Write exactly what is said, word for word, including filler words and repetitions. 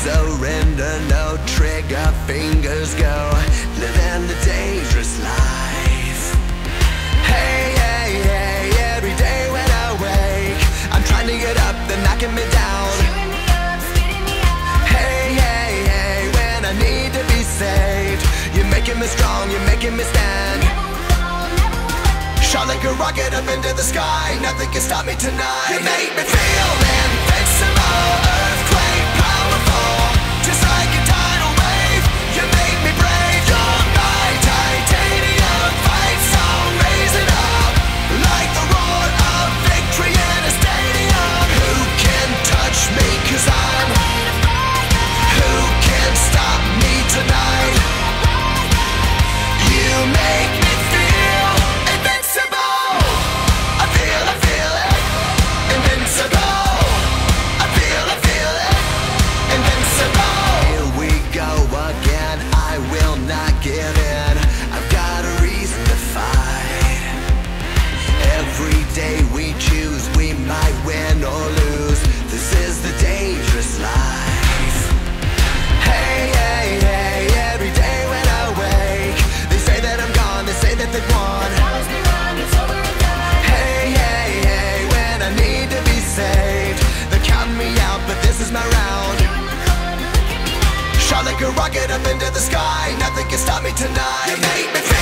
surrender, no trigger fingers go, living the dangerous life. Hey, hey, hey, every day when I wake, I'm trying to get up, they're knocking me down. Hey, hey, hey, when I need to be saved, you're making me strong, you're making me stand. Shot like a rocket up into the sky, nothing can stop me tonight. You make me feel invincible, earthquake powerful, just like a tidal wave. You make me brave, you're my titanium fight song, raising up like the roar of victory in a stadium. Who can touch me, cause I'm who can stop me tonight? You make me feel invincible. I feel, I feel it, invincible. I feel, I feel it, invincible. Here we go again, I will not give in. I've got a reason to fight. Every day we choose, we might win or lose. This is the dangerous life. Hey, hey, hey, every day when I wake, they say that I'm gone, they say that they've won. Hey, hey, hey, when I need to be saved, they're counting me out, but this is my round. Shot like a rocket up into the sky, nothing can stop me tonight. You make me feel